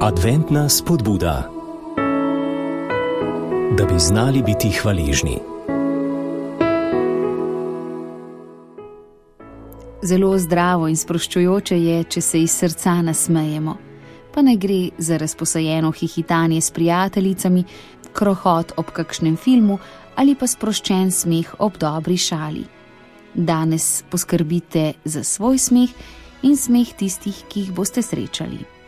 Adventna spodbuda, da bi znali biti hvaležni. Zelo zdravo in sproščujoče je, če se iz srca nasmejemo. Pa ne gre za razposajeno hihitanje s prijateljicami, krohot ob kakšnem filmu ali pa sproščen smeh ob dobri šali. Danes poskrbite za svoj smeh in smeh tistih, ki jih boste srečali.